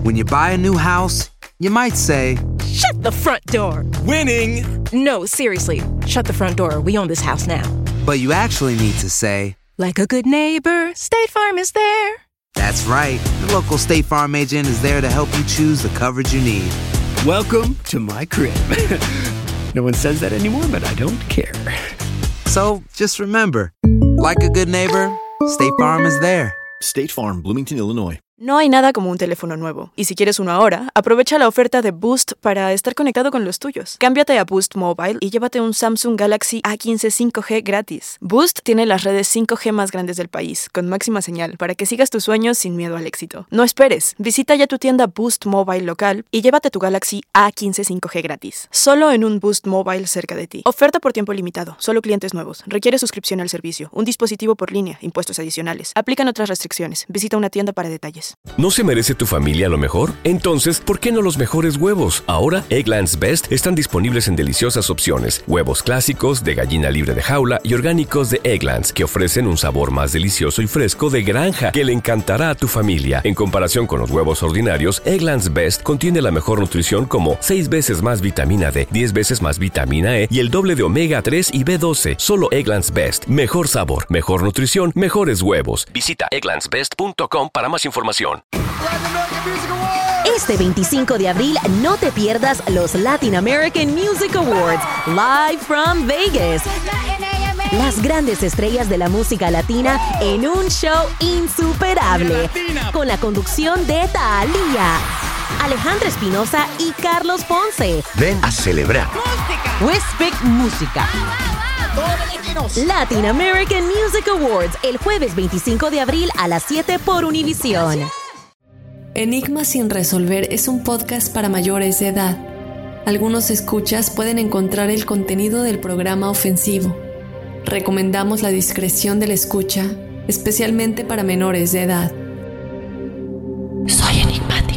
When you buy a new house, you might say, "Shut the front door." Winning! No, seriously. Shut the front door. We own this house now. but you actually need to say, like a good neighbor, State Farm is there. That's right. The local State Farm agent is there to help you choose the coverage you need. Welcome to my crib. No one says that anymore, but I don't care. So just remember, like a good neighbor, State Farm is there. State Farm, Bloomington, Illinois. No hay nada como un teléfono nuevo. Y si quieres uno ahora, aprovecha la oferta de Boost para estar conectado con los tuyos. Cámbiate a Boost Mobile y llévate un Samsung Galaxy A15 5G gratis. Boost tiene las redes 5G más grandes del país, con máxima señal, para que sigas tus sueños sin miedo al éxito. No esperes, visita ya tu tienda Boost Mobile local y llévate tu Galaxy A15 5G gratis. Solo en un Boost Mobile cerca de ti. Oferta por tiempo limitado, solo clientes nuevos. Requiere suscripción al servicio, un dispositivo por línea, impuestos adicionales. Aplican otras restricciones. Visita una tienda para detalles. ¿No se merece tu familia lo mejor? Entonces, ¿por qué no los mejores huevos? Ahora, Eggland's Best están disponibles en deliciosas opciones. Huevos clásicos, de gallina libre de jaula y orgánicos de Eggland's, que ofrecen un sabor más delicioso y fresco de granja que le encantará a tu familia. En comparación con los huevos ordinarios, Eggland's Best contiene la mejor nutrición como 6 veces más vitamina D, 10 veces más vitamina E y el doble de omega 3 y B12. Solo Eggland's Best. Mejor sabor, mejor nutrición, mejores huevos. Visita egglandsbest.com para más información. Este 25 de abril no te pierdas los Latin American Music Awards, live from Vegas. Las grandes estrellas de la música latina en un show insuperable, con la conducción de Thalía, Alejandra Espinosa y Carlos Ponce. Ven a celebrar. Westpick Música. Latin American Music Awards, el jueves 25 de abril a las 7 por Univisión. Enigmas sin resolver es un podcast para mayores de edad. Algunos escuchas pueden encontrar el contenido del programa ofensivo. Recomendamos la discreción de la escucha, especialmente para menores de edad. Soy enigmático.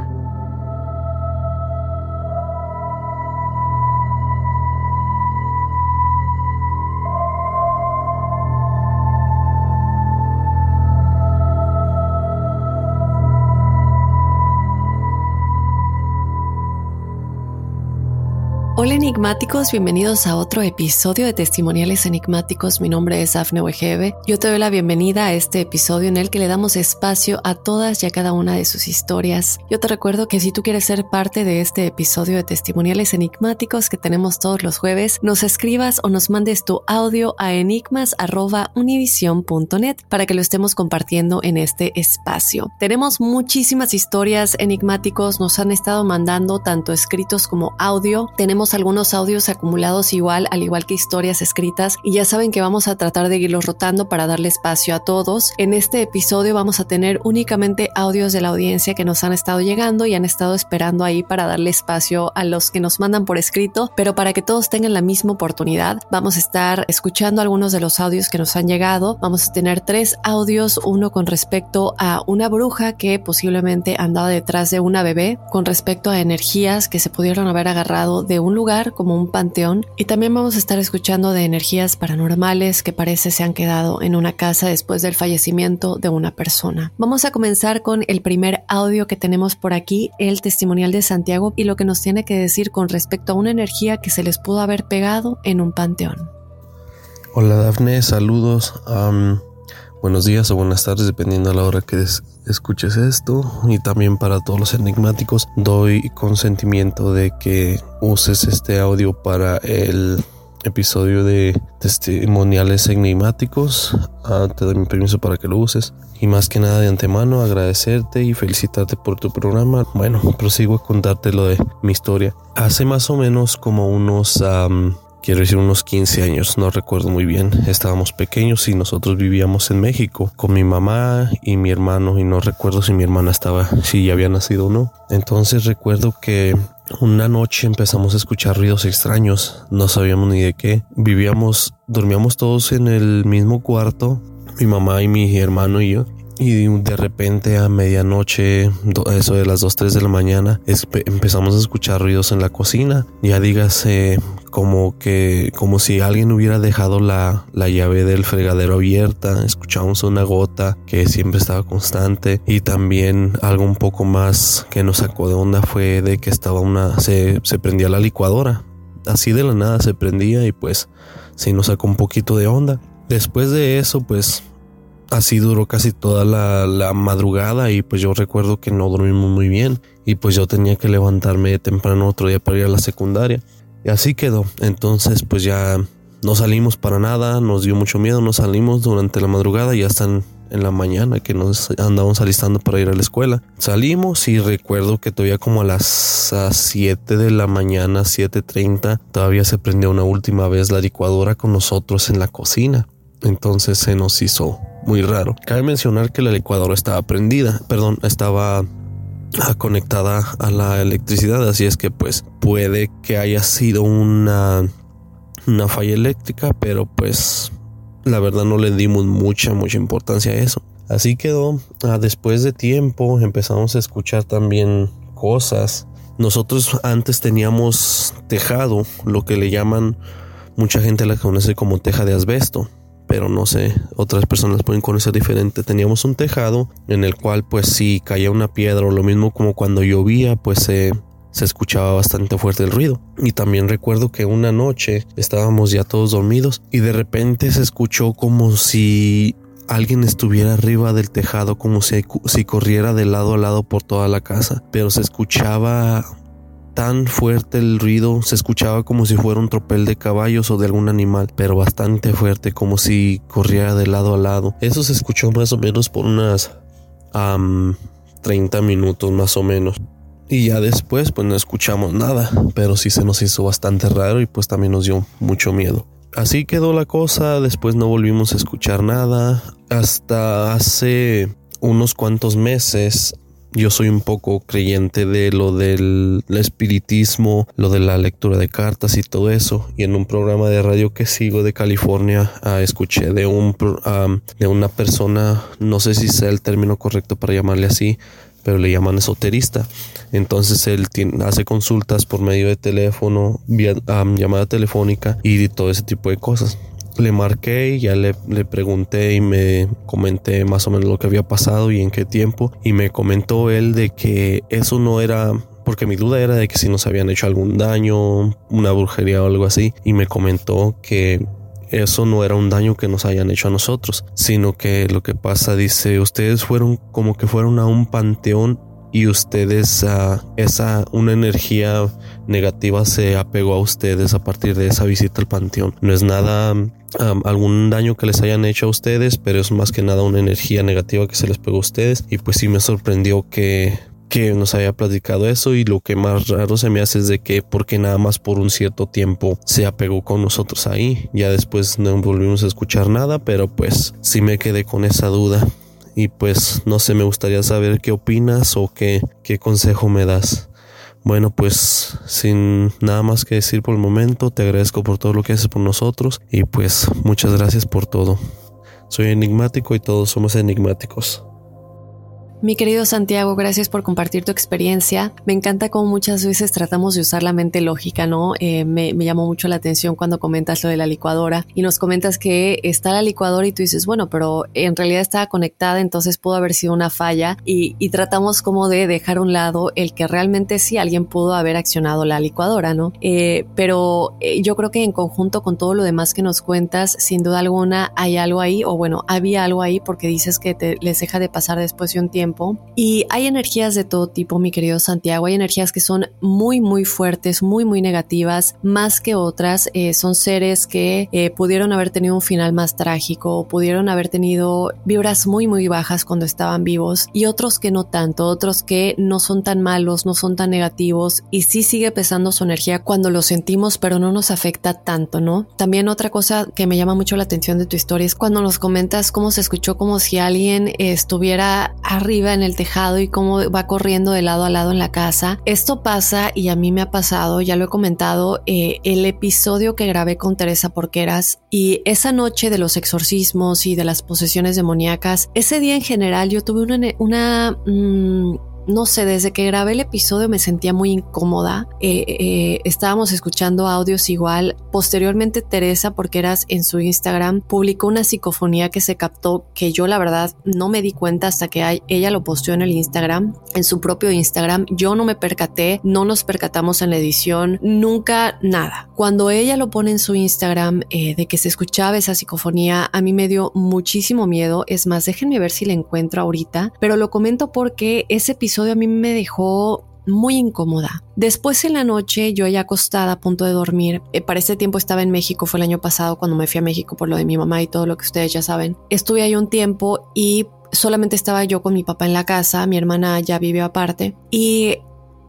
Hola enigmáticos, bienvenidos a otro episodio de Testimoniales Enigmáticos. Mi nombre es Dafne Wegebe. Yo te doy la bienvenida a este episodio en el que le damos espacio a todas y a cada una de sus historias. Yo te recuerdo que si tú quieres ser parte de este episodio de Testimoniales Enigmáticos que tenemos todos los jueves, nos escribas o nos mandes tu audio a enigmas@univision.net para que lo estemos compartiendo en este espacio. Tenemos muchísimas historias enigmáticos, nos han estado mandando tanto escritos como audio. Tenemos algunos audios acumulados al igual que historias escritas, y ya saben que vamos a tratar de irlos rotando para darle espacio a todos. En este episodio vamos a tener únicamente audios de la audiencia que nos han estado llegando y han estado esperando ahí para darle espacio a los que nos mandan por escrito, pero para que todos tengan la misma oportunidad, vamos a estar escuchando algunos de los audios que nos han llegado. Vamos a tener 3 audios, uno con respecto a una bruja que posiblemente andaba detrás de una bebé, con respecto a energías que se pudieron haber agarrado de un lugar como un panteón, y también vamos a estar escuchando de energías paranormales que parece se han quedado en una casa después del fallecimiento de una persona. Vamos a comenzar con el primer audio que tenemos por aquí, el testimonial de Santiago, y lo que nos tiene que decir con respecto a una energía que se les pudo haber pegado en un panteón. Hola Dafne, saludos. Buenos días o buenas tardes, dependiendo a la hora que escuches esto. Y también para todos los enigmáticos, doy consentimiento de que uses este audio para el episodio de Testimoniales Enigmáticos. Te doy mi permiso para que lo uses. Y más que nada, de antemano, agradecerte y felicitarte por tu programa. Bueno, prosigo a contarte lo de mi historia. Hace más o menos como unos 15 años, no recuerdo muy bien. Estábamos pequeños y nosotros vivíamos en México con mi mamá y mi hermano, y no recuerdo si mi hermana si ya había nacido o no. Entonces recuerdo que una noche empezamos a escuchar ruidos extraños, no sabíamos ni de qué. Dormíamos todos en el mismo cuarto, mi mamá y mi hermano y yo. Y de repente a medianoche, eso de las 2, 3 de la mañana, empezamos a escuchar ruidos en la cocina. Ya dígase como si alguien hubiera dejado la llave del fregadero abierta. Escuchamos una gota que siempre estaba constante. Y también algo un poco más que nos sacó de onda fue de que se prendía la licuadora. Así de la nada se prendía y pues sí nos sacó un poquito de onda. Después de eso pues así duró casi toda la madrugada y pues yo recuerdo que no dormimos muy bien y pues yo tenía que levantarme temprano otro día para ir a la secundaria y así quedó. Entonces pues ya no salimos para nada, nos dio mucho miedo, no salimos durante la madrugada y hasta en la mañana que nos andábamos alistando para ir a la escuela. Salimos y recuerdo que todavía como a las 7 de la mañana, 7:30, todavía se prendió una última vez la licuadora con nosotros en la cocina. Entonces se nos hizo muy raro. Cabe mencionar que la licuadora estaba estaba conectada a la electricidad, así es que pues puede que haya sido una falla eléctrica, pero pues la verdad no le dimos mucha importancia a eso. Así quedó. Después de tiempo empezamos a escuchar también cosas. Nosotros antes teníamos tejado, lo que le llaman, mucha gente la conoce como teja de asbesto, pero no sé, otras personas pueden conocer diferente. Teníamos un tejado en el cual pues si caía una piedra o lo mismo como cuando llovía pues se escuchaba bastante fuerte el ruido. Y también recuerdo que una noche estábamos ya todos dormidos y de repente se escuchó como si alguien estuviera arriba del tejado, como si corriera de lado a lado por toda la casa, pero se escuchaba tan fuerte el ruido, se escuchaba como si fuera un tropel de caballos o de algún animal, pero bastante fuerte, como si corriera de lado a lado. Eso se escuchó más o menos por unas 30 minutos más o menos. Y ya después pues no escuchamos nada, pero sí se nos hizo bastante raro y pues también nos dio mucho miedo. Así quedó la cosa, después no volvimos a escuchar nada. Hasta hace unos cuantos meses yo soy un poco creyente de lo del espiritismo, lo de la lectura de cartas y todo eso. Y en un programa de radio que sigo de California, escuché de una persona, no sé si sea el término correcto para llamarle así, pero le llaman esoterista. Entonces él hace consultas por medio de teléfono, vía llamada telefónica y todo ese tipo de cosas. Le marqué y ya le pregunté y me comenté más o menos lo que había pasado y en qué tiempo. Y me comentó él de que eso no era, porque mi duda era de que si nos habían hecho algún daño, una brujería o algo así. Y me comentó que eso no era un daño que nos hayan hecho a nosotros, sino que lo que pasa, dice, ustedes fueron como que fueron a un panteón y ustedes, una energía negativa se apegó a ustedes a partir de esa visita al panteón. No es nada, algún daño que les hayan hecho a ustedes, pero es más que nada una energía negativa que se les pegó a ustedes. Y pues sí me sorprendió que nos haya platicado eso, y lo que más raro se me hace es de que porque nada más por un cierto tiempo se apegó con nosotros ahí. Ya después no volvimos a escuchar nada, pero pues sí me quedé con esa duda. Y pues no sé, me gustaría saber qué opinas o qué consejo me das. Bueno, pues sin nada más que decir por el momento, te agradezco por todo lo que haces por nosotros y pues muchas gracias por todo. Soy enigmático y todos somos enigmáticos. Mi querido Santiago, gracias por compartir tu experiencia. Me encanta cómo muchas veces tratamos de usar la mente lógica, ¿no? Me llamó mucho la atención cuando comentas lo de la licuadora y nos comentas que está la licuadora y tú dices, bueno, pero en realidad estaba conectada, entonces pudo haber sido una falla y tratamos como de dejar a un lado el que realmente sí alguien pudo haber accionado la licuadora, ¿no? Pero yo creo que en conjunto con todo lo demás que nos cuentas, sin duda alguna hay algo ahí, o bueno, había algo ahí porque dices que les deja de pasar después de un tiempo. Y hay energías de todo tipo, mi querido Santiago. Hay energías que son muy, muy fuertes, muy, muy negativas, más que otras. Son seres que pudieron haber tenido un final más trágico, pudieron haber tenido vibras muy, muy bajas cuando estaban vivos, y otros que no tanto, otros que no son tan malos, no son tan negativos, y sí sigue pesando su energía cuando lo sentimos, pero no nos afecta tanto, ¿no? También otra cosa que me llama mucho la atención de tu historia es cuando nos comentas cómo se escuchó como si alguien estuviera arriba arriba en el tejado y cómo va corriendo de lado a lado en la casa. Esto pasa y a mí me ha pasado, ya lo he comentado, el episodio que grabé con Teresa Porqueras y esa noche de los exorcismos y de las posesiones demoníacas, ese día en general yo tuve no sé, desde que grabé el episodio me sentía muy incómoda. Estábamos escuchando audios igual. Posteriormente Teresa Porqueras en su Instagram publicó una psicofonía que se captó, que yo la verdad no me di cuenta hasta que ella lo posteó en el Instagram, en su propio Instagram. Yo no me percaté, no nos percatamos en la edición, nunca nada. Cuando ella lo pone en su Instagram de que se escuchaba esa psicofonía, a mí me dio muchísimo miedo. Es más, déjenme ver si la encuentro ahorita, pero lo comento porque ese episodio a mí me dejó muy incómoda. Después en la noche, yo ya acostada a punto de dormir, para ese tiempo estaba en México, fue el año pasado cuando me fui a México por lo de mi mamá y todo lo que ustedes ya saben. Estuve ahí un tiempo y solamente estaba yo con mi papá en la casa, mi hermana ya vive aparte y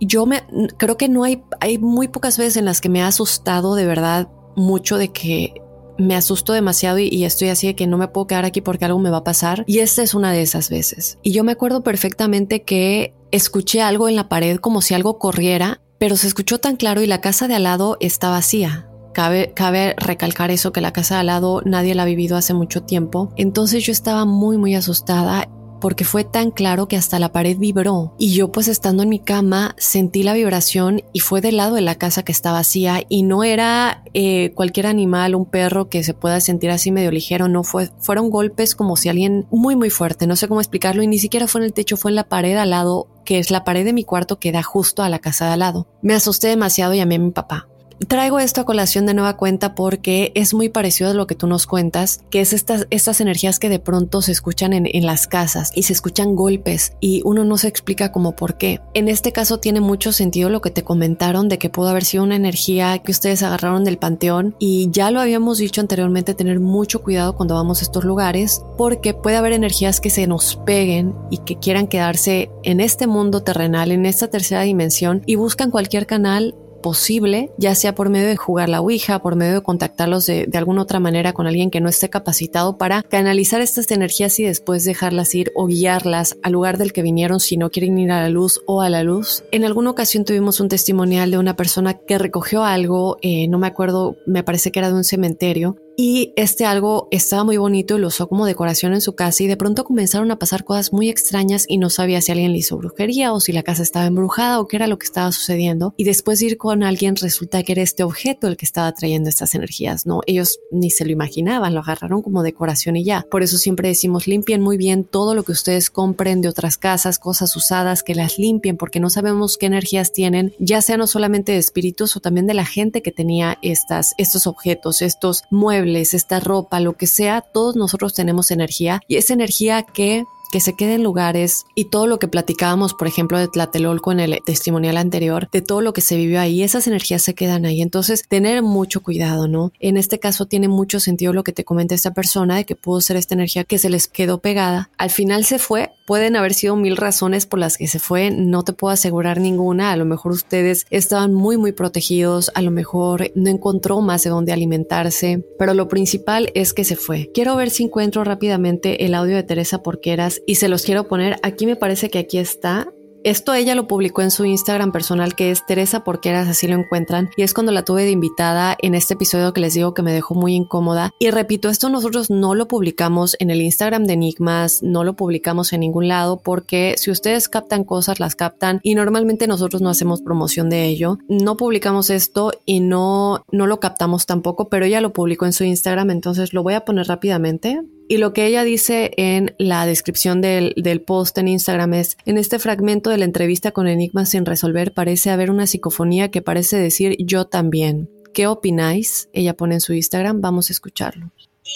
creo que hay muy pocas veces en las que me ha asustado de verdad mucho, de que me asusto demasiado y estoy así de que no me puedo quedar aquí porque algo me va a pasar. Y esta es una de esas veces. Y yo me acuerdo perfectamente que escuché algo en la pared como si algo corriera, pero se escuchó tan claro y la casa de al lado está vacía. Cabe recalcar eso, que la casa de al lado nadie la ha vivido hace mucho tiempo. Entonces yo estaba muy, muy asustada porque fue tan claro que hasta la pared vibró y yo pues estando en mi cama sentí la vibración y fue del lado de la casa que está vacía y no era cualquier animal, un perro que se pueda sentir así medio ligero, no fueron golpes como si alguien muy muy fuerte, no sé cómo explicarlo, y ni siquiera fue en el techo, fue en la pared al lado, que es la pared de mi cuarto que da justo a la casa de al lado. Me asusté demasiado y llamé a mi papá. Traigo esto a colación de nueva cuenta porque es muy parecido a lo que tú nos cuentas, que es estas energías que de pronto se escuchan en las casas y se escuchan golpes y uno no se explica como por qué. En este caso tiene mucho sentido lo que te comentaron de que pudo haber sido una energía que ustedes agarraron del panteón, y ya lo habíamos dicho anteriormente, tener mucho cuidado cuando vamos a estos lugares porque puede haber energías que se nos peguen y que quieran quedarse en este mundo terrenal, en esta tercera dimensión, y buscan cualquier canal posible, ya sea por medio de jugar la ouija, por medio de contactarlos de alguna otra manera con alguien que no esté capacitado para canalizar estas energías y después dejarlas ir o guiarlas al lugar del que vinieron si no quieren ir a la luz o a la luz. En alguna ocasión tuvimos un testimonial de una persona que recogió algo, no me acuerdo, me parece que era de un cementerio, y algo estaba muy bonito y lo usó como decoración en su casa, y de pronto comenzaron a pasar cosas muy extrañas y no sabía si alguien le hizo brujería o si la casa estaba embrujada o qué era lo que estaba sucediendo, y después de ir con alguien resulta que era este objeto el que estaba trayendo estas energías, ¿no? Ellos ni se lo imaginaban, lo agarraron como decoración y ya. Por eso siempre decimos, limpien muy bien todo lo que ustedes compren de otras casas, cosas usadas, que las limpien porque no sabemos qué energías tienen, ya sea no solamente de espíritus o también de la gente que tenía estos objetos, estos muebles, esta ropa, lo que sea. Todos nosotros tenemos energía y esa energía que se quede en lugares, y todo lo que platicábamos, por ejemplo, de Tlatelolco en el testimonial anterior, de todo lo que se vivió ahí, esas energías se quedan ahí. Entonces, tener mucho cuidado, ¿no? En este caso tiene mucho sentido lo que te comenta esta persona de que pudo ser esta energía que se les quedó pegada. Al final se fue. Pueden haber sido 1000 razones por las que se fue, no te puedo asegurar ninguna. A lo mejor ustedes estaban muy muy protegidos, a lo mejor no encontró más de dónde alimentarse, pero lo principal es que se fue. Quiero ver si encuentro rápidamente el audio de Teresa Porqueras y se los quiero poner. Aquí me parece que aquí está. Esto ella lo publicó en su Instagram personal, que es Teresa Porqueras, así lo encuentran, y es cuando la tuve de invitada en este episodio que les digo que me dejó muy incómoda. Y repito, esto nosotros no lo publicamos en el Instagram de Enigmas, no lo publicamos en ningún lado, porque si ustedes captan cosas, las captan, y normalmente nosotros no hacemos promoción de ello. No publicamos esto y no lo captamos tampoco, pero ella lo publicó en su Instagram, entonces lo voy a poner rápidamente. Y lo que ella dice en la descripción del post en Instagram es: en este fragmento de la entrevista con Enigmas sin resolver parece haber una psicofonía que parece decir yo también. ¿Qué opináis? Ella pone en su Instagram, vamos a escucharlo.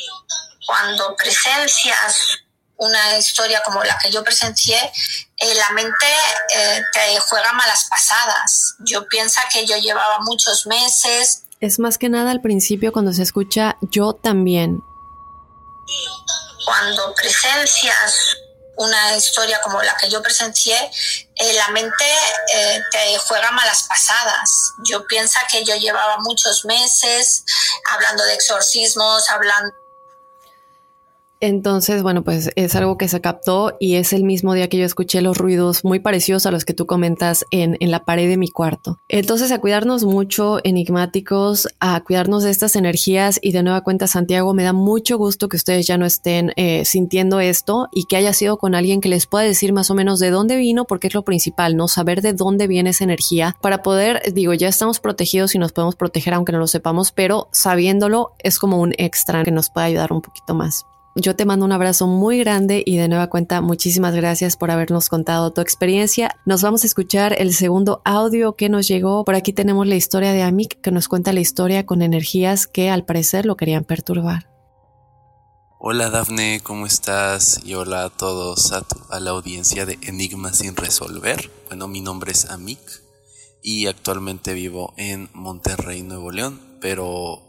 Cuando presencias una historia como la que yo presencié, la mente te juega malas pasadas. Yo pienso que yo llevaba muchos meses. Es más que nada al principio cuando se escucha yo también. Cuando presencias una historia como la que yo presencié, la mente te juega malas pasadas. Yo pienso que yo llevaba muchos meses hablando de exorcismos, hablando... Entonces, bueno, pues es algo que se captó y es el mismo día que yo escuché los ruidos muy parecidos a los que tú comentas en la pared de mi cuarto. Entonces, a cuidarnos mucho, enigmáticos, a cuidarnos de estas energías y de nueva cuenta, Santiago, me da mucho gusto que ustedes ya no estén sintiendo esto y que haya sido con alguien que les pueda decir más o menos de dónde vino, porque es lo principal, ¿no? Saber de dónde viene esa energía para poder, digo, ya estamos protegidos y nos podemos proteger aunque no lo sepamos, pero sabiéndolo es como un extra que nos puede ayudar un poquito más. Yo te mando un abrazo muy grande y de nueva cuenta muchísimas gracias por habernos contado tu experiencia. Nos vamos a escuchar el segundo audio que nos llegó. Por aquí tenemos la historia de Amik, que nos cuenta la historia con energías que al parecer lo querían perturbar. Hola Dafne, ¿cómo estás? Y hola a todos, a la audiencia de Enigmas sin resolver. Bueno, mi nombre es Amik y actualmente vivo en Monterrey, Nuevo León, pero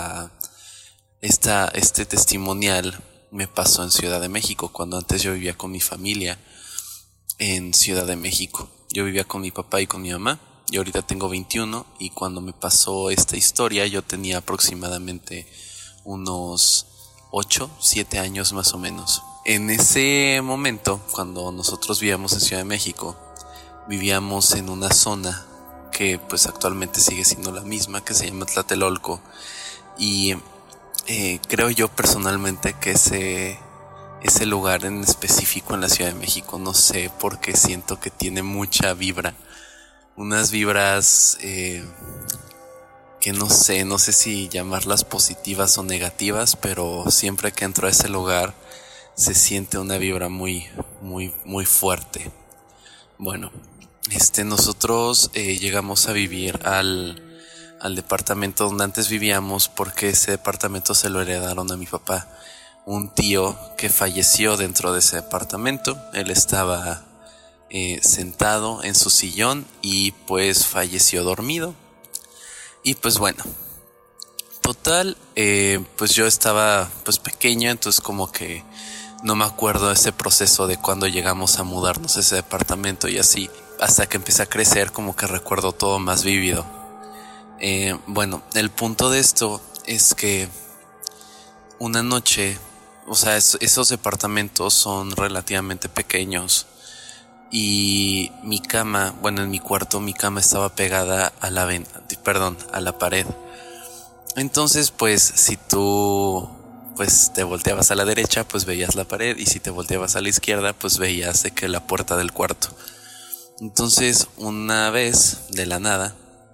este testimonial me pasó en Ciudad de México, cuando antes yo vivía con mi familia en Ciudad de México. Yo vivía con mi papá y con mi mamá, y ahorita tengo 21, y cuando me pasó esta historia yo tenía aproximadamente unos 8, 7 años más o menos. En ese momento, cuando nosotros vivíamos en Ciudad de México, vivíamos en una zona que pues actualmente sigue siendo la misma, que se llama Tlatelolco, y creo yo personalmente que ese lugar en específico en la Ciudad de México, no sé por qué siento que tiene mucha vibra, unas vibras que no sé si llamarlas positivas o negativas, pero siempre que entro a ese lugar se siente una vibra muy, muy, muy fuerte. Bueno, nosotros llegamos a vivir al departamento donde antes vivíamos porque ese departamento se lo heredaron a mi papá. Un tío que falleció dentro de ese departamento, él estaba sentado en su sillón y pues falleció dormido. Y pues bueno, total, pues yo estaba pues pequeño, entonces como que no me acuerdo de ese proceso de cuando llegamos a mudarnos a ese departamento y así, hasta que empecé a crecer como que recuerdo todo más vívido. Bueno, el punto de esto es que una noche, o sea, esos departamentos son relativamente pequeños y mi cama, bueno, en mi cuarto mi cama estaba pegada a la pared. Entonces, pues, si tú pues te volteabas a la derecha, pues veías la pared, y si te volteabas a la izquierda, pues veías de que la puerta del cuarto. Entonces, una vez, de la nada,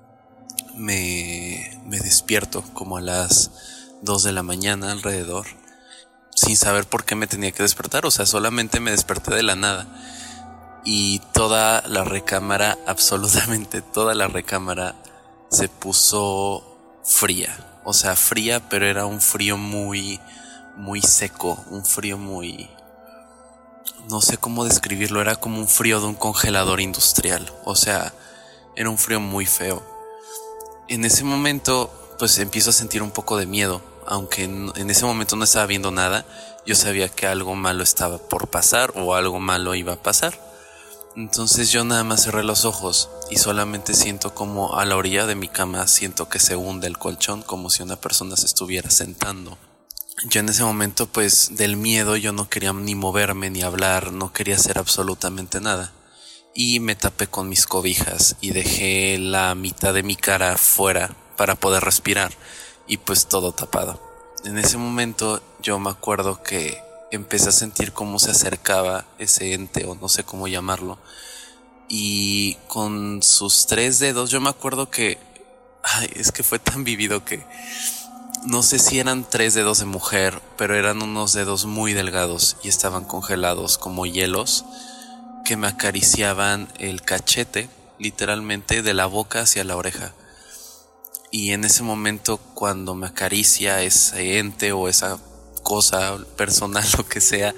me despierto como a las 2 de la mañana alrededor, sin saber por qué me tenía que despertar, o sea, solamente me desperté de la nada. Y toda la recámara, absolutamente toda la recámara se puso fría. O sea, fría, pero era un frío muy, muy seco, un frío muy... no sé cómo describirlo, era como un frío de un congelador industrial. O sea, era un frío muy feo. En ese momento, pues empiezo a sentir un poco de miedo. Aunque en ese momento no estaba viendo nada, yo sabía que algo malo estaba por pasar o algo malo iba a pasar. Entonces yo nada más cerré los ojos y solamente siento como a la orilla de mi cama siento que se hunde el colchón, como si una persona se estuviera sentando. Yo en ese momento, pues del miedo, yo no quería ni moverme ni hablar, no quería hacer absolutamente nada. Y me tapé con mis cobijas y dejé la mitad de mi cara fuera para poder respirar, y pues todo tapado. En ese momento yo me acuerdo que empecé a sentir cómo se acercaba ese ente, o no sé cómo llamarlo, y con sus 3 dedos, yo me acuerdo que, es que fue tan vivido que no sé si eran 3 dedos de mujer, pero eran unos dedos muy delgados y estaban congelados como hielos, que me acariciaban el cachete, literalmente de la boca hacia la oreja. Y en ese momento, cuando me acaricia ese ente o esa cosa personal, lo que sea,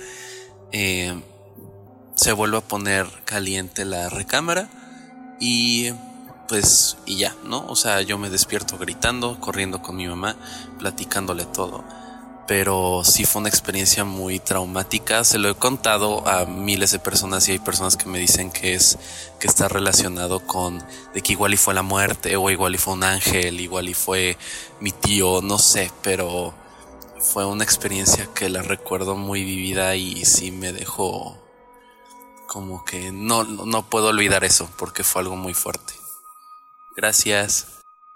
se vuelve a poner caliente la recámara y pues y ya, ¿no? O sea, yo me despierto gritando, corriendo con mi mamá, platicándole todo. Pero sí fue una experiencia muy traumática. Se lo he contado a miles de personas y hay personas que me dicen que está relacionado con de que igual y fue la muerte, o igual y fue un ángel, igual y fue mi tío, no sé, pero fue una experiencia que la recuerdo muy vivida y sí me dejó como que no puedo olvidar eso porque fue algo muy fuerte. Gracias.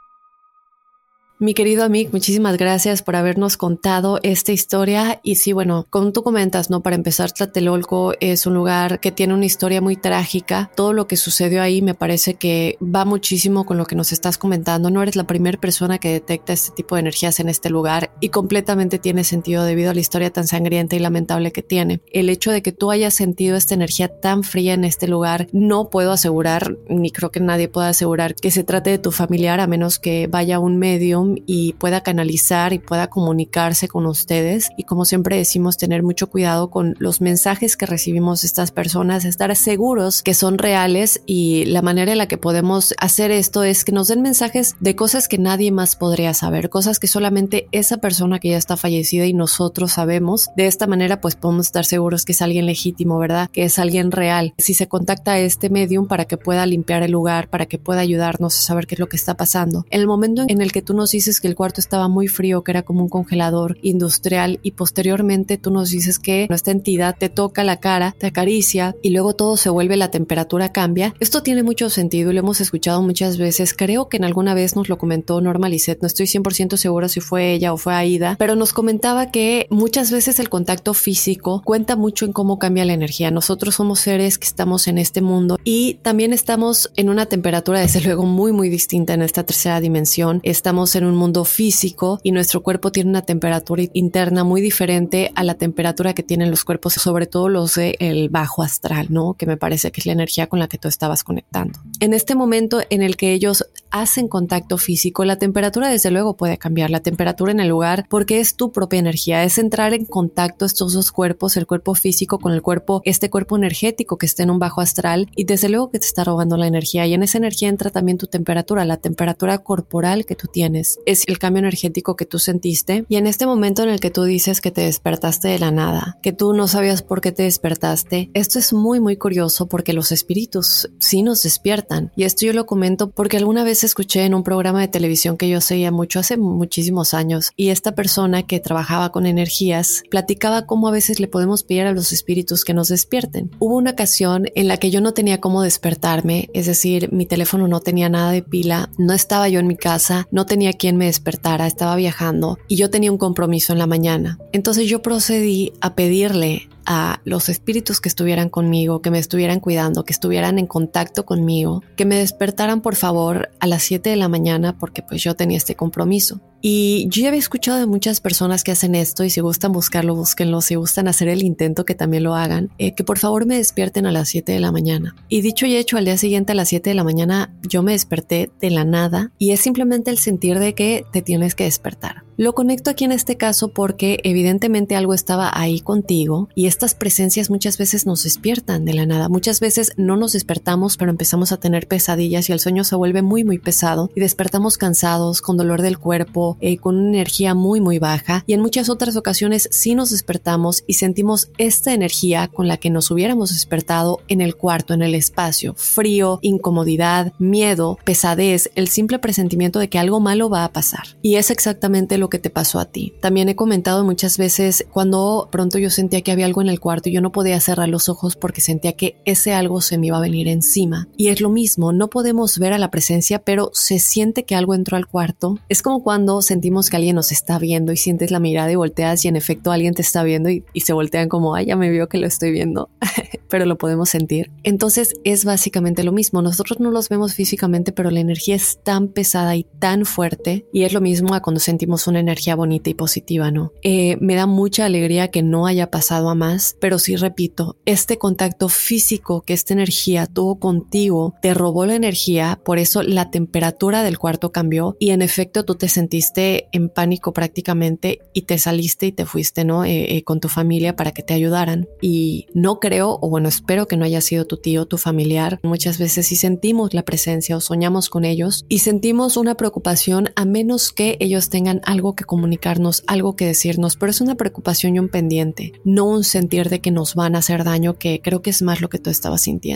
Mi querido Amik, muchísimas gracias por habernos contado esta historia. Y sí, bueno, como tú comentas, ¿no? Para empezar, Tlatelolco es un lugar que tiene una historia muy trágica. Todo lo que sucedió ahí me parece que va muchísimo con lo que nos estás comentando. No eres la primera persona que detecta este tipo de energías en este lugar y completamente tiene sentido debido a la historia tan sangrienta y lamentable que tiene. El hecho de que tú hayas sentido esta energía tan fría en este lugar, no puedo asegurar, ni creo que nadie pueda asegurar que se trate de tu familiar, a menos que vaya un medium y pueda canalizar y pueda comunicarse con ustedes. Y como siempre decimos, tener mucho cuidado con los mensajes que recibimos de estas personas, estar seguros que son reales, y la manera en la que podemos hacer esto es que nos den mensajes de cosas que nadie más podría saber, cosas que solamente esa persona que ya está fallecida y nosotros sabemos. De esta manera pues podemos estar seguros que es alguien legítimo, ¿verdad? Que es alguien real. Si se contacta a este medium para que pueda limpiar el lugar, para que pueda ayudarnos a saber qué es lo que está pasando. En el momento en el que tú nos dices que el cuarto estaba muy frío, que era como un congelador industrial, y posteriormente tú nos dices que esta entidad te toca la cara, te acaricia y luego todo se vuelve, la temperatura cambia. Esto tiene mucho sentido y lo hemos escuchado muchas veces. Creo que en alguna vez nos lo comentó Norma Lisette, no estoy 100% segura si fue ella o fue Aida, pero nos comentaba que muchas veces el contacto físico cuenta mucho en cómo cambia la energía. Nosotros somos seres que estamos en este mundo y también estamos en una temperatura desde luego muy muy distinta en esta tercera dimensión. Estamos en un mundo físico y nuestro cuerpo tiene una temperatura interna muy diferente a la temperatura que tienen los cuerpos, sobre todo los del bajo astral, ¿no? Que me parece que es la energía con la que tú estabas conectando. En este momento en el que ellos hacen contacto físico, la temperatura desde luego puede cambiar, la temperatura en el lugar, porque es tu propia energía, es entrar en contacto estos dos cuerpos, el cuerpo físico con el cuerpo, este cuerpo energético que está en un bajo astral, y desde luego que te está robando la energía, y en esa energía entra también tu temperatura, la temperatura corporal que tú tienes, es el cambio energético que tú sentiste. Y en este momento en el que tú dices que te despertaste de la nada, que tú no sabías por qué te despertaste, esto es muy muy curioso porque los espíritus sí nos despiertan, y esto yo lo comento porque alguna vez escuché en un programa de televisión que yo seguía mucho hace muchísimos años, y esta persona que trabajaba con energías platicaba cómo a veces le podemos pedir a los espíritus que nos despierten. Hubo una ocasión en la que yo no tenía cómo despertarme, es decir, mi teléfono no tenía nada de pila, no estaba yo en mi casa, no tenía quien me despertara, estaba viajando y yo tenía un compromiso en la mañana. Entonces yo procedí a pedirle a los espíritus que estuvieran conmigo, que me estuvieran cuidando, que estuvieran en contacto conmigo, que me despertaran por favor a las 7 de la mañana porque pues yo tenía este compromiso. Y yo ya había escuchado de muchas personas que hacen esto, y si gustan buscarlo, búsquenlo, si gustan hacer el intento, que también lo hagan, que por favor me despierten a las 7 de la mañana. Y dicho y hecho, al día siguiente a las 7 de la mañana yo me desperté de la nada, y es simplemente el sentir de que te tienes que despertar. Lo conecto aquí en este caso porque evidentemente algo estaba ahí contigo, y estas presencias muchas veces nos despiertan de la nada. Muchas veces no nos despertamos, pero empezamos a tener pesadillas y el sueño se vuelve muy muy pesado y despertamos cansados, con dolor del cuerpo, con una energía muy muy baja, y en muchas otras ocasiones sí nos despertamos y sentimos esta energía con la que nos hubiéramos despertado en el cuarto, en el espacio, frío, incomodidad, miedo, pesadez, el simple presentimiento de que algo malo va a pasar, y es exactamente lo que te pasó a ti. También he comentado muchas veces cuando pronto yo sentía que había algo en el cuarto y yo no podía cerrar los ojos porque sentía que ese algo se me iba a venir encima, y es lo mismo, no podemos ver a la presencia pero se siente que algo entró al cuarto. Es como cuando sentimos que alguien nos está viendo y sientes la mirada y volteas y en efecto alguien te está viendo y se voltean como, ay, ya me vio que lo estoy viendo, pero lo podemos sentir. Entonces es básicamente lo mismo, nosotros no los vemos físicamente, pero la energía es tan pesada y tan fuerte, y es lo mismo a cuando sentimos una energía bonita y positiva, ¿no? Me da mucha alegría que no haya pasado a más, pero sí repito, este contacto físico que esta energía tuvo contigo te robó la energía, por eso la temperatura del cuarto cambió y en efecto tú te sentiste en pánico prácticamente y te saliste y te fuiste, ¿no? Con tu familia para que te ayudaran, y no creo, o bueno, espero que no haya sido tu tío, tu familiar. Muchas veces sí sentimos la presencia o soñamos con ellos y sentimos una preocupación a menos que ellos tengan algo que comunicarnos, algo que decirnos, pero es una preocupación y un pendiente, no un sentir de que nos van a hacer daño, que creo que es más lo que tú estabas sintiendo.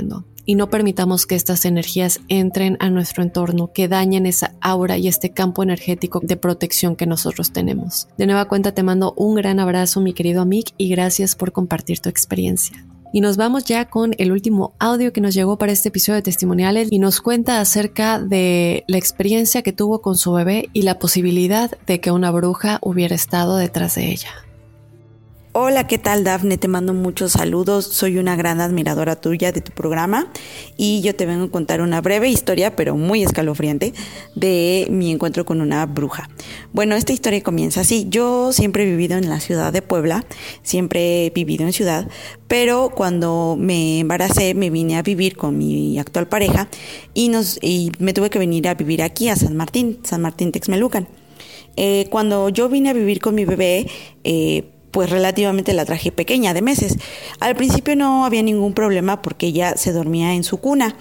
y no permitamos que estas energías entren a nuestro entorno, que dañen esa aura y este campo energético de protección que nosotros tenemos. De nueva cuenta te mando un gran abrazo, mi querido Amik, y gracias por compartir tu experiencia. Y nos vamos ya con el último audio que nos llegó para este episodio de Testimoniales y nos cuenta acerca de la experiencia que tuvo con su bebé y la posibilidad de que una bruja hubiera estado detrás de ella. Hola, ¿qué tal, Dafne? Te mando muchos saludos. Soy una gran admiradora tuya de tu programa y yo te vengo a contar una breve historia, pero muy escalofriante, de mi encuentro con una bruja. Bueno, esta historia comienza así. Yo siempre he vivido en la ciudad de Puebla, siempre he vivido en ciudad, pero cuando me embaracé me vine a vivir con mi actual pareja y me tuve que venir a vivir aquí a San Martín Texmelucan. Cuando yo vine a vivir con mi bebé, pues relativamente la traje pequeña, de meses. Al principio no había ningún problema porque ella se dormía en su cuna.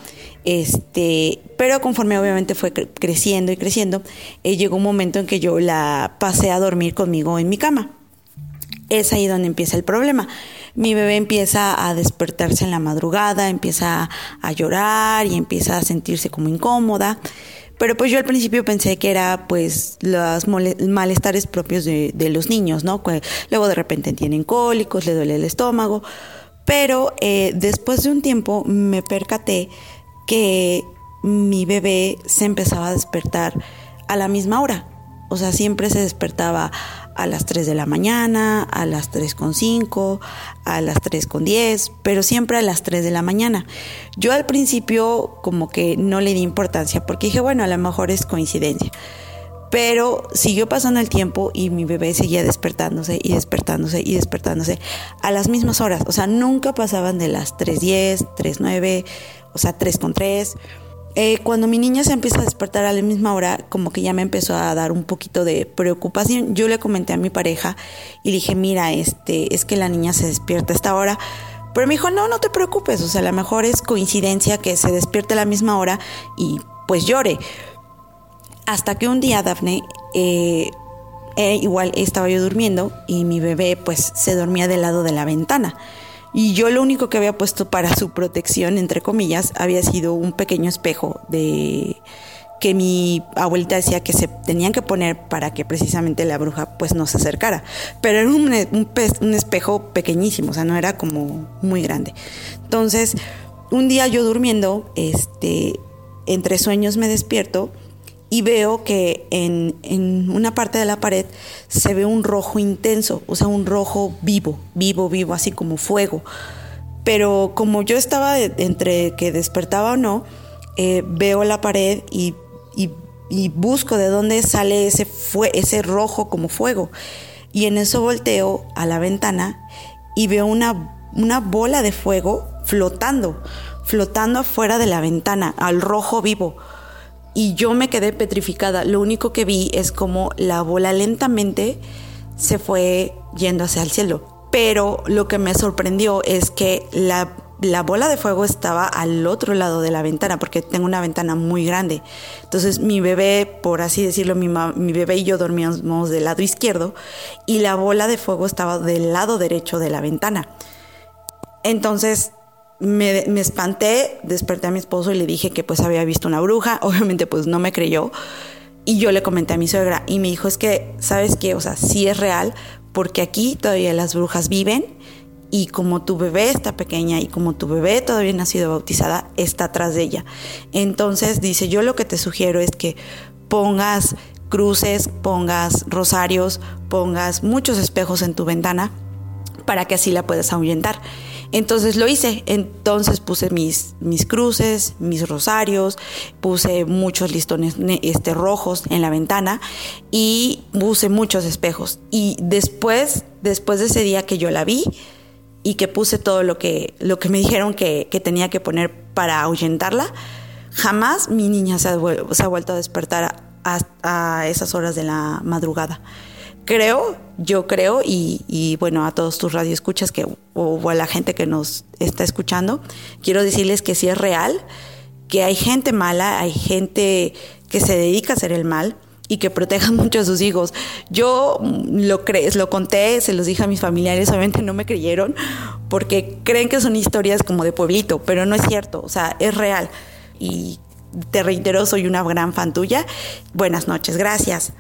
Pero conforme obviamente fue creciendo y creciendo, llegó un momento en que yo la pasé a dormir conmigo en mi cama. Es ahí donde empieza el problema. Mi bebé empieza a despertarse en la madrugada, empieza a llorar y empieza a sentirse como incómoda. Pero pues yo al principio pensé que era pues los malestares propios de los niños, ¿no? Luego de repente tienen cólicos, le duele el estómago. Pero después de un tiempo me percaté que mi bebé se empezaba a despertar a la misma hora. O sea, siempre se despertaba a las 3 de la mañana, a las 3:05, a las 3:10, pero siempre a las 3 de la mañana. Yo al principio como que no le di importancia porque dije, bueno, a lo mejor es coincidencia. Pero siguió pasando el tiempo y mi bebé seguía despertándose y despertándose y despertándose a las mismas horas. O sea, nunca pasaban de las 3:10, 3:09, o sea, 3:03. Cuando mi niña se empieza a despertar a la misma hora, como que ya me empezó a dar un poquito de preocupación. Yo le comenté a mi pareja y le dije, mira, es que la niña se despierta a esta hora. Pero me dijo, no te preocupes, o sea, a lo mejor es coincidencia que se despierte a la misma hora y pues llore. Hasta que un día, Dafne, igual estaba yo durmiendo y mi bebé pues se dormía del lado de la ventana. Y yo lo único que había puesto para su protección, entre comillas, había sido un pequeño espejo que mi abuelita decía que se tenían que poner para que precisamente la bruja pues no se acercara. Pero era un espejo pequeñísimo, o sea, no era como muy grande. Entonces, un día yo durmiendo, entre sueños me despierto y veo que en una parte de la pared se ve un rojo intenso, o sea, un rojo vivo, así como fuego. Pero como yo estaba entre que despertaba o no, veo la pared y busco de dónde sale ese rojo como fuego. Y en eso volteo a la ventana y veo una bola de fuego flotando afuera de la ventana, al rojo vivo. Y yo me quedé petrificada. Lo único que vi es como la bola lentamente se fue yendo hacia el cielo. Pero lo que me sorprendió es que la bola de fuego estaba al otro lado de la ventana, porque tengo una ventana muy grande. Entonces mi bebé, por así decirlo, mi bebé y yo dormíamos del lado izquierdo y la bola de fuego estaba del lado derecho de la ventana. Entonces me espanté, desperté a mi esposo y le dije que pues había visto una bruja. Obviamente pues no me creyó y yo le comenté a mi suegra y me dijo, es que, ¿sabes qué? O sea, sí es real porque aquí todavía las brujas viven y como tu bebé está pequeña y como tu bebé todavía no ha sido bautizada, está atrás de ella. Entonces dice, yo lo que te sugiero es que pongas cruces, pongas rosarios, pongas muchos espejos en tu ventana para que así la puedas ahuyentar. Entonces lo hice, entonces puse mis cruces, mis rosarios, puse muchos listones rojos en la ventana y puse muchos espejos. Y después de ese día que yo la vi y que puse todo lo que me dijeron que tenía que poner para ahuyentarla, jamás mi niña se ha vuelto a despertar a esas horas de la madrugada. Yo creo y bueno, a todos tus radioescuchas o a la gente que nos está escuchando, quiero decirles que sí es real, que hay gente mala, hay gente que se dedica a hacer el mal y que protejan mucho a sus hijos. Yo lo conté, se los dije a mis familiares, obviamente no me creyeron porque creen que son historias como de pueblito, pero no es cierto, o sea, es real. Y te reitero, soy una gran fan tuya. Buenas noches, gracias.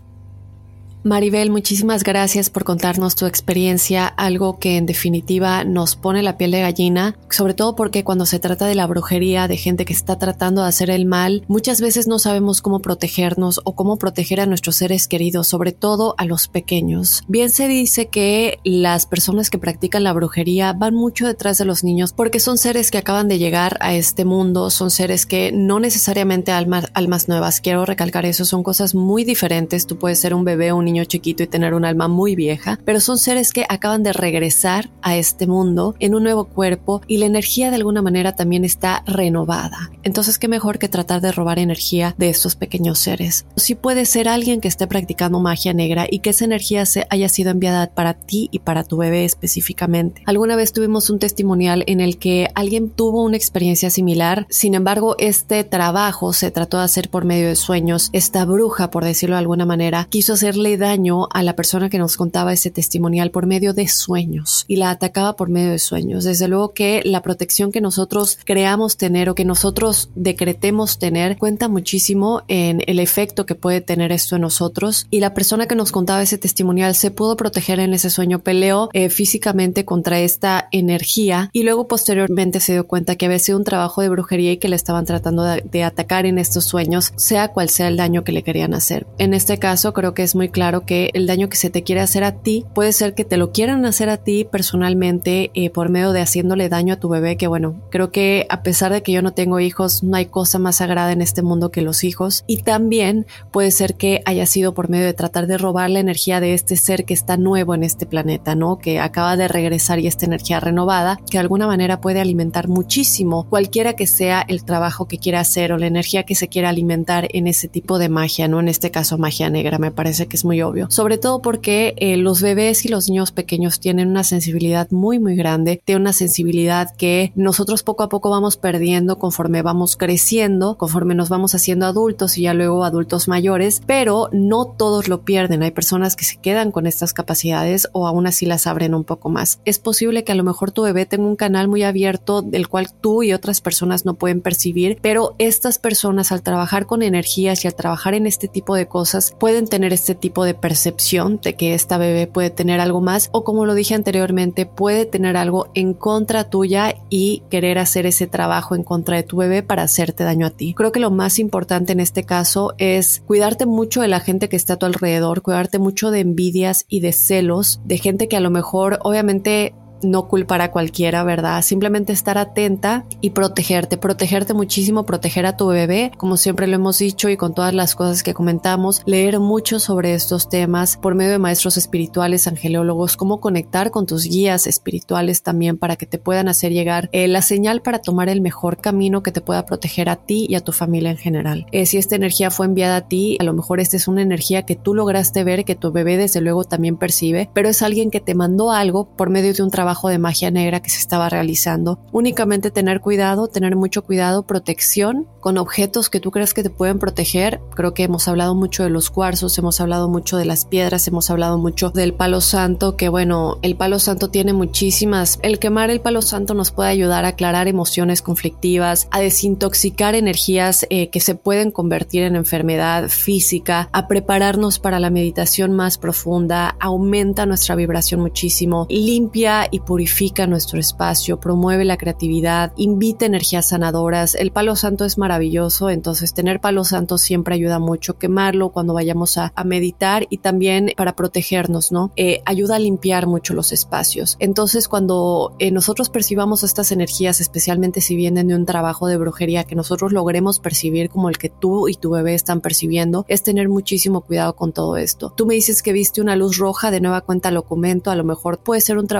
Maribel, muchísimas gracias por contarnos tu experiencia, algo que en definitiva nos pone la piel de gallina, sobre todo porque cuando se trata de la brujería, de gente que está tratando de hacer el mal, muchas veces no sabemos cómo protegernos o cómo proteger a nuestros seres queridos, sobre todo a los pequeños. Bien se dice que las personas que practican la brujería van mucho detrás de los niños porque son seres que acaban de llegar a este mundo, son seres que no necesariamente almas nuevas, quiero recalcar eso, son cosas muy diferentes. Tú puedes ser un bebé, un niño chiquito y tener un alma muy vieja, pero son seres que acaban de regresar a este mundo en un nuevo cuerpo y la energía de alguna manera también está renovada. Entonces, qué mejor que tratar de robar energía de estos pequeños seres. Sí puede ser alguien que esté practicando magia negra y que esa energía haya sido enviada para ti y para tu bebé específicamente. Alguna vez tuvimos un testimonial en el que alguien tuvo una experiencia similar, sin embargo, este trabajo se trató de hacer por medio de sueños. Esta bruja, por decirlo de alguna manera, quiso hacerle daño a la persona que nos contaba ese testimonial por medio de sueños y la atacaba por medio de sueños. Desde luego que la protección que nosotros creamos tener o que nosotros decretemos tener cuenta muchísimo en el efecto que puede tener esto en nosotros, y la persona que nos contaba ese testimonial se pudo proteger en ese sueño, peleó físicamente contra esta energía y luego posteriormente se dio cuenta que había sido un trabajo de brujería y que le estaban tratando de atacar en estos sueños, sea cual sea el daño que le querían hacer. En este caso creo que es muy claro que el daño que se te quiere hacer a ti puede ser que te lo quieran hacer a ti personalmente por medio de haciéndole daño a tu bebé, que bueno, creo que a pesar de que yo no tengo hijos, no hay cosa más sagrada en este mundo que los hijos, y también puede ser que haya sido por medio de tratar de robar la energía de este ser que está nuevo en este planeta, ¿no? Que acaba de regresar y esta energía renovada que de alguna manera puede alimentar muchísimo cualquiera que sea el trabajo que quiera hacer o la energía que se quiera alimentar en ese tipo de magia, ¿no? En este caso magia negra, me parece que es muy obvio. Sobre todo porque los bebés y los niños pequeños tienen una sensibilidad muy muy grande, tienen una sensibilidad que nosotros poco a poco vamos perdiendo conforme vamos creciendo, conforme nos vamos haciendo adultos y ya luego adultos mayores, pero no todos lo pierden. Hay personas que se quedan con estas capacidades o aún así las abren un poco más. Es posible que a lo mejor tu bebé tenga un canal muy abierto del cual tú y otras personas no pueden percibir, pero estas personas al trabajar con energías y al trabajar en este tipo de cosas pueden tener este tipo de percepción de que esta bebé puede tener algo más, o como lo dije anteriormente, puede tener algo en contra tuya y querer hacer ese trabajo en contra de tu bebé para hacerte daño a ti. Creo que lo más importante en este caso es cuidarte mucho de la gente que está a tu alrededor, cuidarte mucho de envidias y de celos, de gente que a lo mejor obviamente no culpar a cualquiera, ¿verdad? Simplemente estar atenta y protegerte muchísimo, proteger a tu bebé, como siempre lo hemos dicho y con todas las cosas que comentamos, leer mucho sobre estos temas por medio de maestros espirituales, angelólogos, cómo conectar con tus guías espirituales también para que te puedan hacer llegar la señal para tomar el mejor camino que te pueda proteger a ti y a tu familia en general. Si esta energía fue enviada a ti, a lo mejor esta es una energía que tú lograste ver, que tu bebé desde luego también percibe, pero es alguien que te mandó algo por medio de un trabajo de magia negra que se estaba realizando. Únicamente tener cuidado, tener mucho cuidado, protección con objetos que tú crees que te pueden proteger. Creo que hemos hablado mucho de los cuarzos, hemos hablado mucho de las piedras, hemos hablado mucho del palo santo, que bueno, el palo santo tiene muchísimas. El quemar el palo santo nos puede ayudar a aclarar emociones conflictivas, a desintoxicar energías que se pueden convertir en enfermedad física, a prepararnos para la meditación más profunda, aumenta nuestra vibración muchísimo, limpia y purifica nuestro espacio, promueve la creatividad, invita energías sanadoras. El palo santo es maravilloso, entonces tener palo santo siempre ayuda mucho, quemarlo cuando vayamos a meditar y también para protegernos, ¿no? Ayuda a limpiar mucho los espacios. Entonces cuando nosotros percibamos estas energías, especialmente si vienen de un trabajo de brujería, que nosotros logremos percibir como el que tú y tu bebé están percibiendo, es tener muchísimo cuidado con todo esto. Tú me dices que viste una luz roja, de nueva cuenta lo comento, a lo mejor puede ser un trabajo de brujería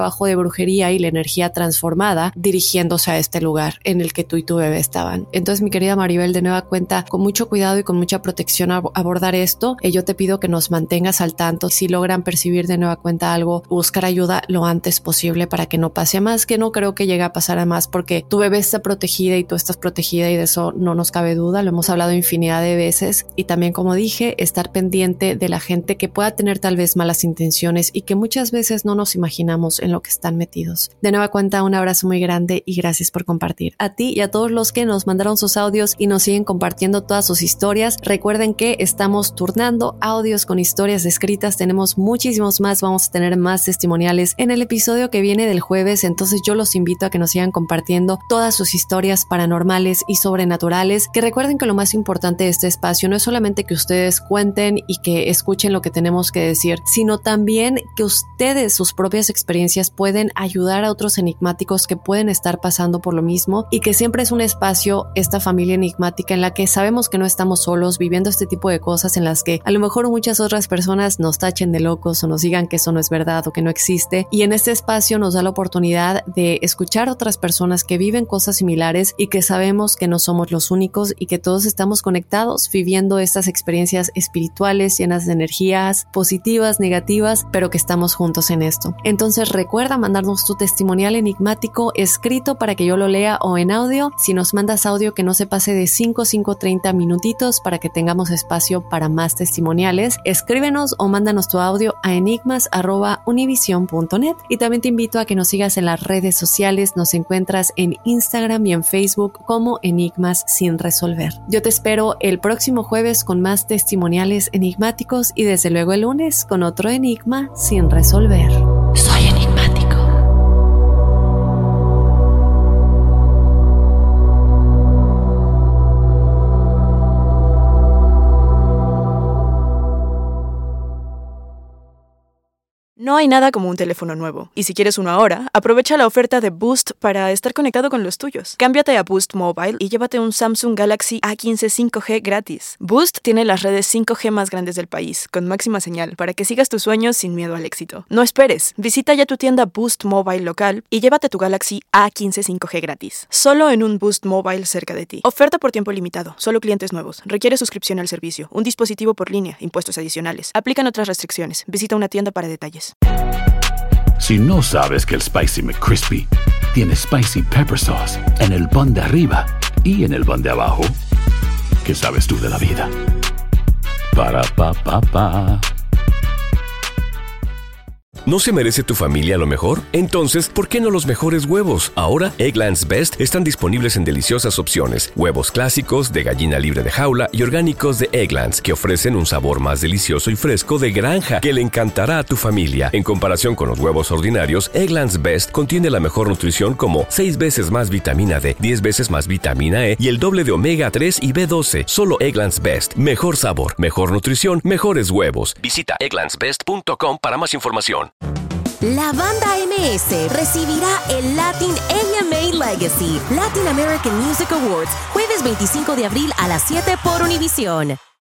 brujería y la energía transformada dirigiéndose a este lugar en el que tú y tu bebé estaban. Entonces, mi querida Maribel, de nueva cuenta, con mucho cuidado y con mucha protección abordar esto. Yo te pido que nos mantengas al tanto. Si logran percibir de nueva cuenta algo, buscar ayuda lo antes posible para que no pase más, que no creo que llegue a pasar a más, porque tu bebé está protegida y tú estás protegida y de eso no nos cabe duda. Lo hemos hablado infinidad de veces. Y también, como dije, estar pendiente de la gente que pueda tener tal vez malas intenciones y que muchas veces no nos imaginamos en lo que están metidos. De nueva cuenta, un abrazo muy grande y gracias por compartir. A ti y a todos los que nos mandaron sus audios y nos siguen compartiendo todas sus historias. Recuerden que estamos turnando audios con historias escritas. Tenemos muchísimos más. Vamos a tener más testimoniales en el episodio que viene del jueves. Entonces yo los invito a que nos sigan compartiendo todas sus historias paranormales y sobrenaturales. Que recuerden que lo más importante de este espacio no es solamente que ustedes cuenten y que escuchen lo que tenemos que decir, sino también que ustedes, sus propias experiencias, pueden ayudar a otros enigmáticos que pueden estar pasando por lo mismo, y que siempre es un espacio, esta familia enigmática, en la que sabemos que no estamos solos viviendo este tipo de cosas, en las que a lo mejor muchas otras personas nos tachen de locos o nos digan que eso no es verdad o que no existe, y en este espacio nos da la oportunidad de escuchar a otras personas que viven cosas similares y que sabemos que no somos los únicos y que todos estamos conectados viviendo estas experiencias espirituales llenas de energías positivas, negativas, pero que estamos juntos en esto. Entonces recuerda mandarnos tu testimonial enigmático escrito para que yo lo lea, o en audio. Si nos mandas audio, que no se pase de 5-30 minutitos para que tengamos espacio para más testimoniales. Escríbenos o mándanos tu audio a enigmas@univision.net. Y también te invito a que nos sigas en las redes sociales. Nos encuentras en Instagram y en Facebook como Enigmas Sin Resolver. Yo te espero el próximo jueves con más testimoniales enigmáticos y desde luego el lunes con otro enigma sin resolver. Soy enigmático. No hay nada como un teléfono nuevo, y si quieres uno ahora, aprovecha la oferta de Boost para estar conectado con los tuyos. Cámbiate a Boost Mobile y llévate un Samsung Galaxy A15 5G gratis. Boost tiene las redes 5G más grandes del país, con máxima señal, para que sigas tus sueños sin miedo al éxito. No esperes, visita ya tu tienda Boost Mobile local y llévate tu Galaxy A15 5G gratis. Solo en un Boost Mobile cerca de ti. Oferta por tiempo limitado, solo clientes nuevos. Requiere suscripción al servicio, un dispositivo por línea, impuestos adicionales. Aplican otras restricciones. Visita una tienda para detalles. Si no sabes que el Spicy McCrispy tiene Spicy Pepper Sauce en el pan de arriba y en el pan de abajo, ¿qué sabes tú de la vida? Para, pa, pa, pa. ¿No se merece tu familia lo mejor? Entonces, ¿por qué no los mejores huevos? Ahora, Eggland's Best están disponibles en deliciosas opciones. Huevos clásicos, de gallina libre de jaula y orgánicos de Eggland's, que ofrecen un sabor más delicioso y fresco de granja que le encantará a tu familia. En comparación con los huevos ordinarios, Eggland's Best contiene la mejor nutrición, como 6 veces más vitamina D, 10 veces más vitamina E y el doble de omega 3 y B12. Solo Eggland's Best. Mejor sabor, mejor nutrición, mejores huevos. Visita egglandsbest.com para más información. La banda MS recibirá el Latin AMA Legacy Latin American Music Awards jueves 25 de abril a las 7 por Univision.